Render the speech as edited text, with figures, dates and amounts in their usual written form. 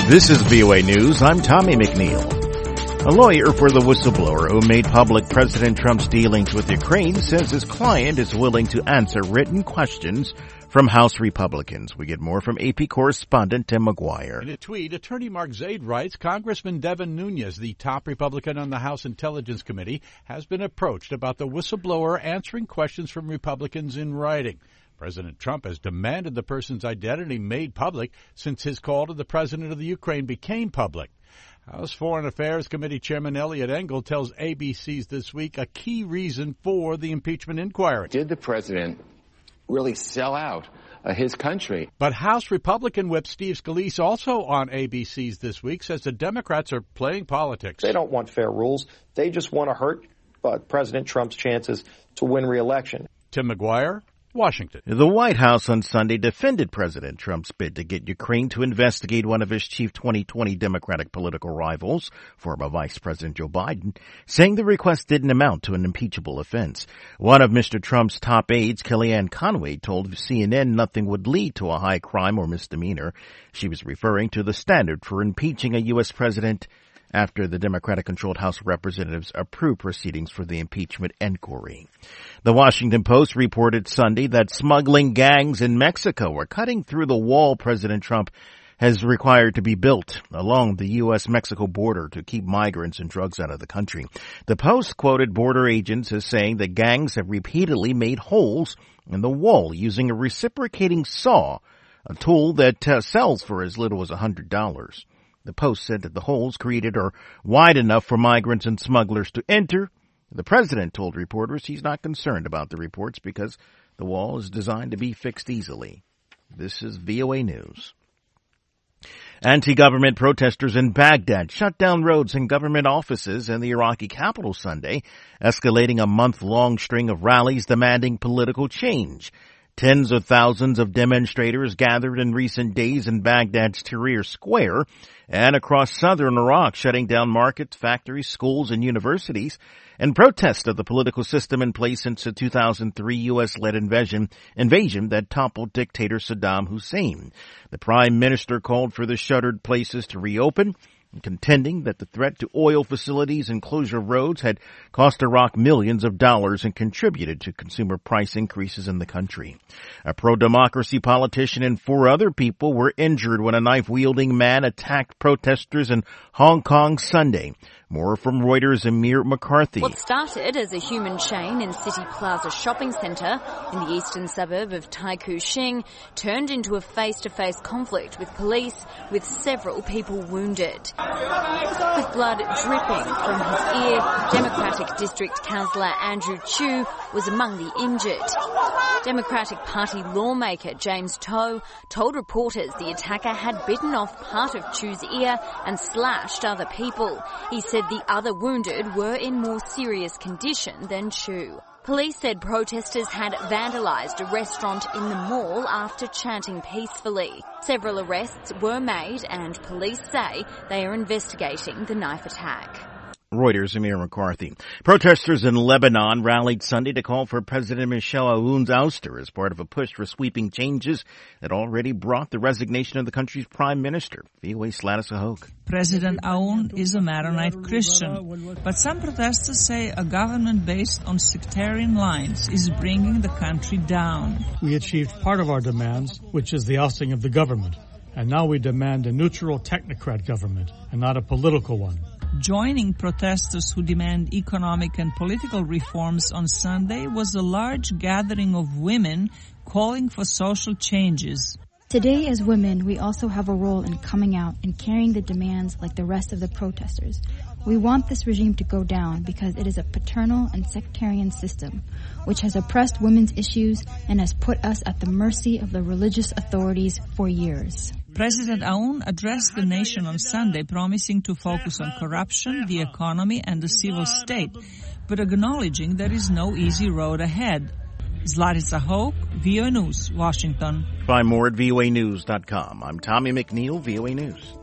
This is VOA News. I'm Tommy McNeil. A lawyer for the whistleblower who made public President Trump's dealings with Ukraine says his client is willing to answer written questions from House Republicans. We get more from AP correspondent Tim McGuire. In a tweet, attorney Mark Zaid writes, Congressman Devin Nunes, the top Republican on the House Intelligence Committee, has been approached about the whistleblower answering questions from Republicans in writing. President Trump has demanded the person's identity made public since his call to the president of the Ukraine became public. House Foreign Affairs Committee Chairman Eliot Engel tells ABC's This Week a key reason for the impeachment inquiry. Did the president really sell out his country? But House Republican Whip Steve Scalise, also on ABC's This Week, says the Democrats are playing politics. They don't want fair rules. They just want to hurt President Trump's chances to win re-election. Tim McGuire, Washington. The White House on Sunday defended President Trump's bid to get Ukraine to investigate one of his chief 2020 Democratic political rivals, former Vice President Joe Biden, saying the request didn't amount to an impeachable offense. One of Mr. Trump's top aides, Kellyanne Conway, told CNN nothing would lead to a high crime or misdemeanor. She was referring to the standard for impeaching a U.S. president after the Democratic-controlled House of Representatives approved proceedings for the impeachment inquiry. The Washington Post reported Sunday that smuggling gangs in Mexico are cutting through the wall President Trump has required to be built along the U.S.-Mexico border to keep migrants and drugs out of the country. The Post quoted border agents as saying that gangs have repeatedly made holes in the wall using a reciprocating saw, a tool that sells for as little as $100. The Post said that the holes created are wide enough for migrants and smugglers to enter. The president told reporters he's not concerned about the reports because the wall is designed to be fixed easily. This is VOA News. Anti-government protesters in Baghdad shut down roads and government offices in the Iraqi capital Sunday, escalating a month-long string of rallies demanding political change. Tens of thousands of demonstrators gathered in recent days in Baghdad's Tahrir Square and across southern Iraq, shutting down markets, factories, schools, and universities in protest of the political system in place since the 2003 U.S.-led invasion that toppled dictator Saddam Hussein. The prime minister called for the shuttered places to reopen, contending that the threat to oil facilities and closure of roads had cost Iraq millions of dollars and contributed to consumer price increases in the country. A pro-democracy politician and 4 other people were injured when a knife-wielding man attacked protesters in Hong Kong Sunday. More from Reuters' Amir McCarthy. What started as a human chain in City Plaza shopping centre in the eastern suburb of Tai Kwu Shing turned into a face-to-face conflict with police, with several people wounded. With blood dripping from his ear, Democratic District Councillor Andrew Chu was among the injured. Democratic Party lawmaker James To told reporters the attacker had bitten off part of Chu's ear and slashed other people. He said the other wounded were in more serious condition than Chu. Police said protesters had vandalised a restaurant in the mall after chanting peacefully. Several arrests were made and police say they are investigating the knife attack. Reuters' Amir McCarthy. Protesters in Lebanon rallied Sunday to call for President Michel Aoun's ouster as part of a push for sweeping changes that already brought the resignation of the country's prime minister. VOA's Gladys Ahok. President Aoun is a Maronite Christian, but some protesters say a government based on sectarian lines is bringing the country down. We achieved part of our demands, which is the ousting of the government, and now we demand a neutral technocrat government and not a political one. Joining protesters who demand economic and political reforms on Sunday was a large gathering of women calling for social changes. Today, as women, we also have a role in coming out and carrying the demands like the rest of the protesters. We want this regime to go down because it is a paternal and sectarian system which has oppressed women's issues and has put us at the mercy of the religious authorities for years. President Aoun addressed the nation on Sunday, promising to focus on corruption, the economy, and the civil state, but acknowledging there is no easy road ahead. Zlatica Hoke, VOA News, Washington. Find more at voanews.com. I'm Tommy McNeil, VOA News.